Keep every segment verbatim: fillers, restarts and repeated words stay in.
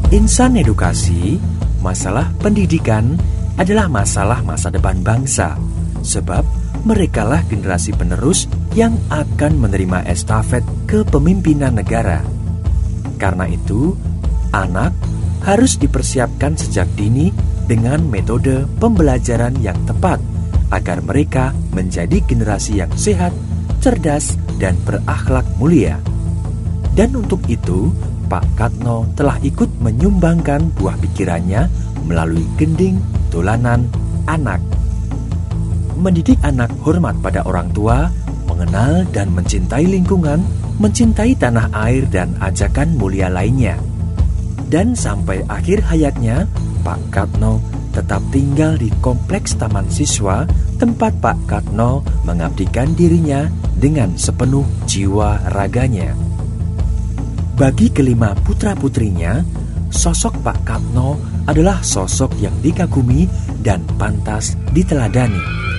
Insan edukasi, masalah pendidikan adalah masalah masa depan bangsa, sebab merekalah generasi penerus yang akan menerima estafet kepemimpinan negara. Karena itu, anak harus dipersiapkan sejak dini dengan metode pembelajaran yang tepat agar mereka menjadi generasi yang sehat, cerdas, dan berakhlak mulia. Dan untuk itu, Pak Katno telah ikut menyumbangkan buah pikirannya melalui Gending Dolanan Anak. Mendidik anak hormat pada orang tua, mengenal dan mencintai lingkungan, mencintai tanah air dan ajakan mulia lainnya. Dan sampai akhir hayatnya, Pak Katno tetap tinggal di kompleks Taman Siswa, tempat Pak Katno mengabdikan dirinya dengan sepenuh jiwa raganya. Bagi kelima putra-putrinya, sosok Pak Katno adalah sosok yang dikagumi dan pantas diteladani.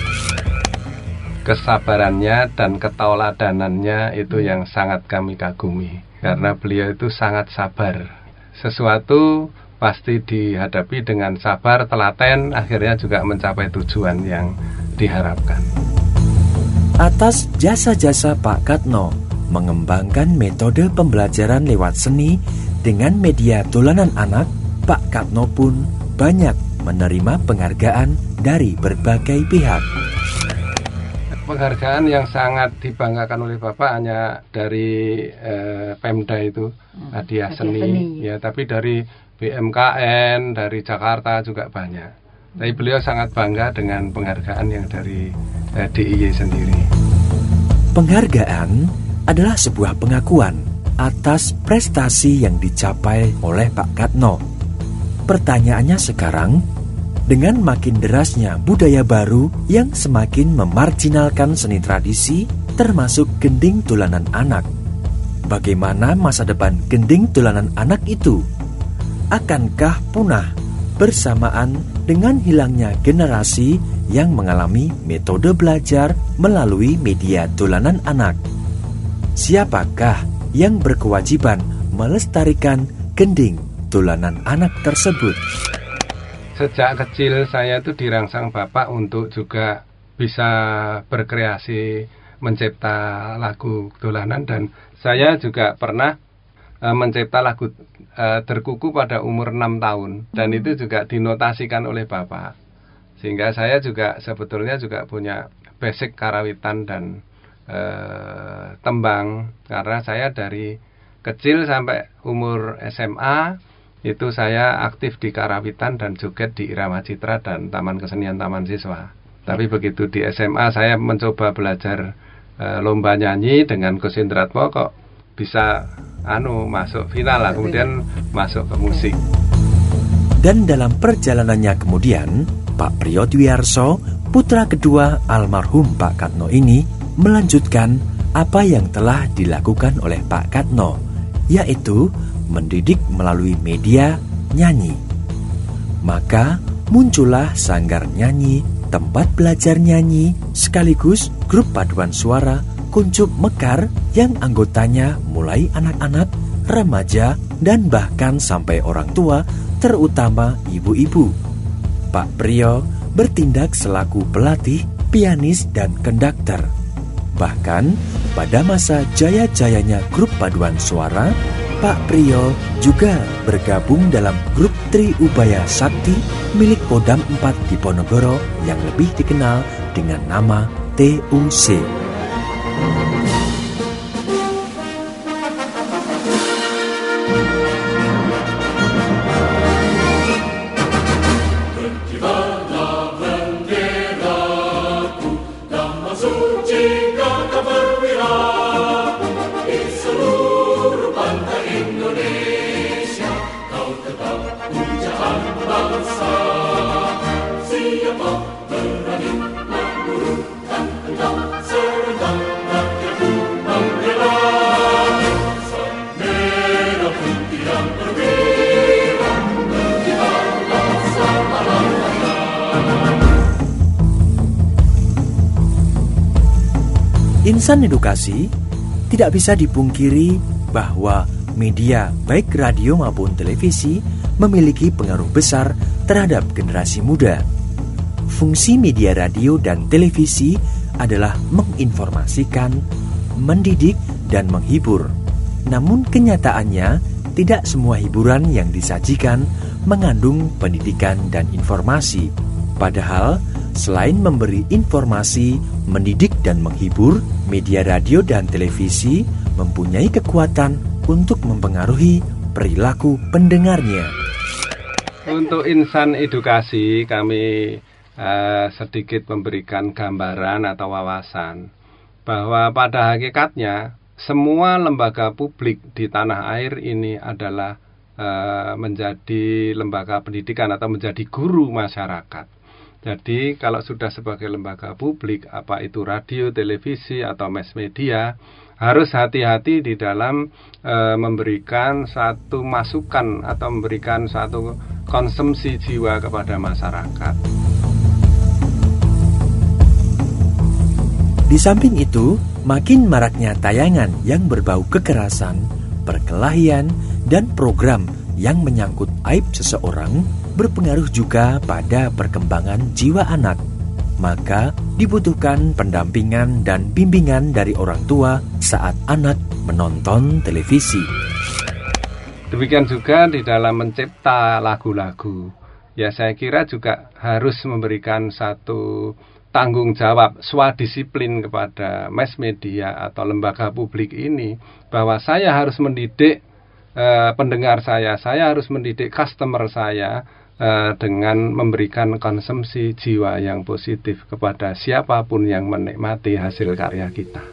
Kesabarannya dan ketauladanannya itu yang sangat kami kagumi, karena beliau itu sangat sabar. Sesuatu pasti dihadapi dengan sabar, telaten, akhirnya juga mencapai tujuan yang diharapkan. Atas jasa-jasa Pak Katno mengembangkan metode pembelajaran lewat seni dengan media dolanan anak, Pak Katno pun banyak menerima penghargaan dari berbagai pihak. Penghargaan yang sangat dibanggakan oleh Bapak hanya dari eh, Pemda itu, hmm, hadiah seni, seni, ya, tapi dari B M K N, dari Jakarta juga banyak. Tapi beliau sangat bangga dengan penghargaan yang dari eh, D I Y sendiri. Penghargaan adalah sebuah pengakuan atas prestasi yang dicapai oleh Pak Katno. Pertanyaannya sekarang, dengan makin derasnya budaya baru yang semakin memarginalkan seni tradisi, termasuk gending dolanan anak, bagaimana masa depan gending dolanan anak itu? Akankah punah bersamaan dengan hilangnya generasi yang mengalami metode belajar melalui media dolanan anak? Siapakah yang berkewajiban melestarikan gending dolanan anak tersebut? Sejak kecil saya itu dirangsang Bapak untuk juga bisa berkreasi, mencipta lagu dolanan, dan saya juga pernah e, mencipta lagu e, Derkuku pada umur enam tahun, dan itu juga dinotasikan oleh Bapak. Sehingga saya juga sebetulnya juga punya basic karawitan dan e, tembang, karena saya dari kecil sampai umur S M A itu saya aktif di karawitan dan joget di Irama Citra dan Taman Kesenian Taman Siswa. Tapi begitu di S M A saya mencoba belajar e, lomba nyanyi dengan Gus Indratmo, kok bisa anu masuk final lah, kemudian masuk ke musik. Dan dalam perjalanannya kemudian, Pak Priyo Dwiarso, putra kedua almarhum Pak Katno ini, melanjutkan apa yang telah dilakukan oleh Pak Katno, yaitu mendidik melalui media nyanyi. Maka muncullah Sanggar Nyanyi, tempat belajar nyanyi, sekaligus grup paduan suara Kuncup Mekar yang anggotanya mulai anak-anak, remaja, dan bahkan sampai orang tua, terutama ibu-ibu. Pak Priyo bertindak selaku pelatih, pianis, dan konduktor. Bahkan pada masa jaya-jayanya grup paduan suara, Pak Priyo juga bergabung dalam grup Tri Ubaya Sakti milik Kodam empat Diponegoro yang lebih dikenal dengan nama T U C. Insan edukasi, tidak bisa dipungkiri bahwa media baik radio maupun televisi memiliki pengaruh besar terhadap generasi muda. Fungsi media radio dan televisi adalah menginformasikan, mendidik, dan menghibur. Namun kenyataannya, tidak semua hiburan yang disajikan mengandung pendidikan dan informasi. Padahal, selain memberi informasi, mendidik, dan menghibur, media radio dan televisi mempunyai kekuatan untuk mempengaruhi perilaku pendengarnya. Untuk insan edukasi, kami uh, sedikit memberikan gambaran atau wawasan bahwa pada hakikatnya semua lembaga publik di tanah air ini adalah uh, menjadi lembaga pendidikan atau menjadi guru masyarakat. Jadi kalau sudah sebagai lembaga publik, apa itu radio, televisi, atau mass media, harus hati-hati di dalam e, memberikan satu masukan atau memberikan satu konsumsi jiwa kepada masyarakat. Di samping itu, makin maraknya tayangan yang berbau kekerasan, perkelahian, dan program yang menyangkut aib seseorang berpengaruh juga pada perkembangan jiwa anak. Maka dibutuhkan pendampingan dan bimbingan dari orang tua saat anak menonton televisi. Demikian juga di dalam mencipta lagu-lagu. Ya, saya kira juga harus memberikan satu tanggung jawab swadisiplin kepada mass media atau lembaga publik ini, bahwa saya harus mendidik eh, pendengar saya, saya harus mendidik customer saya eh, dengan memberikan konsumsi jiwa yang positif kepada siapapun yang menikmati hasil karya kita.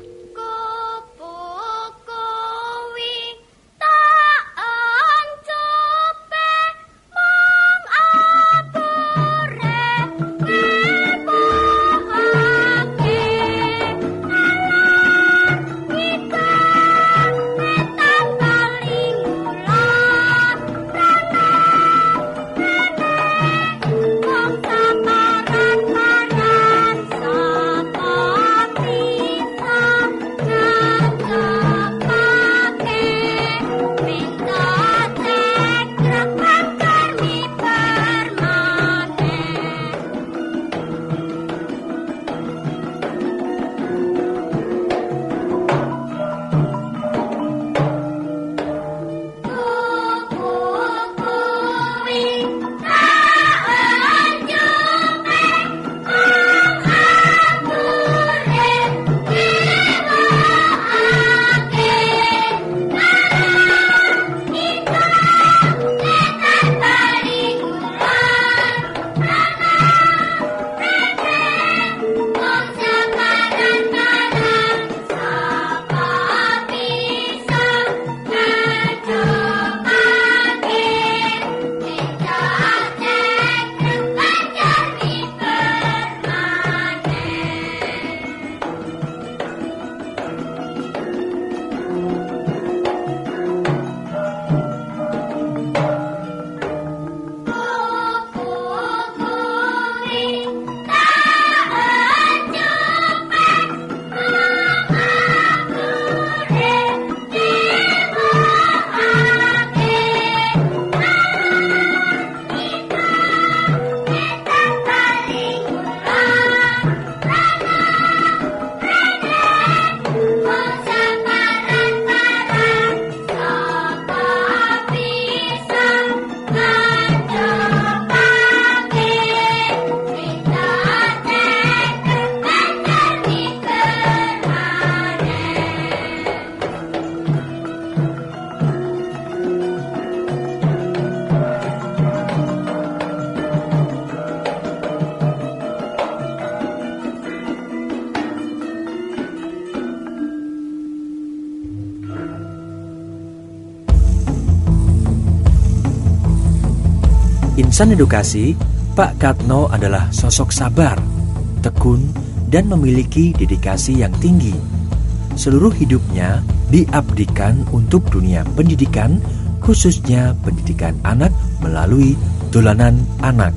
Insan edukasi, Pak Katno adalah sosok sabar, tekun, dan memiliki dedikasi yang tinggi. Seluruh hidupnya diabdikan untuk dunia pendidikan, khususnya pendidikan anak melalui dolanan anak.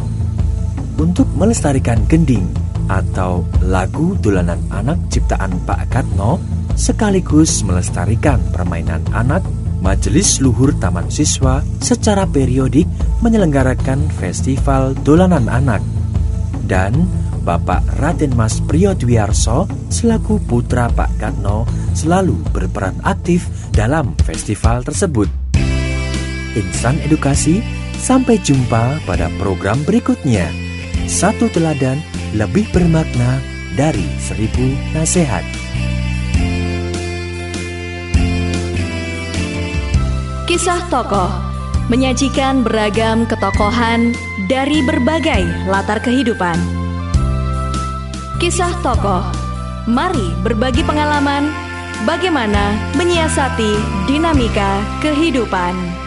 Untuk melestarikan gending atau lagu dolanan anak ciptaan Pak Katno, sekaligus melestarikan permainan anak, Majelis Luhur Taman Siswa secara periodik menyelenggarakan festival dolanan anak. Dan Bapak Raden Mas Priyodwiarso selaku putra Pak Katno selalu berperan aktif dalam festival tersebut. Insan Edukasi, sampai jumpa pada program berikutnya. Satu teladan lebih bermakna dari seribu nasihat. Kisah Tokoh menyajikan beragam ketokohan dari berbagai latar kehidupan. Kisah Tokoh, mari berbagi pengalaman bagaimana menyiasati dinamika kehidupan.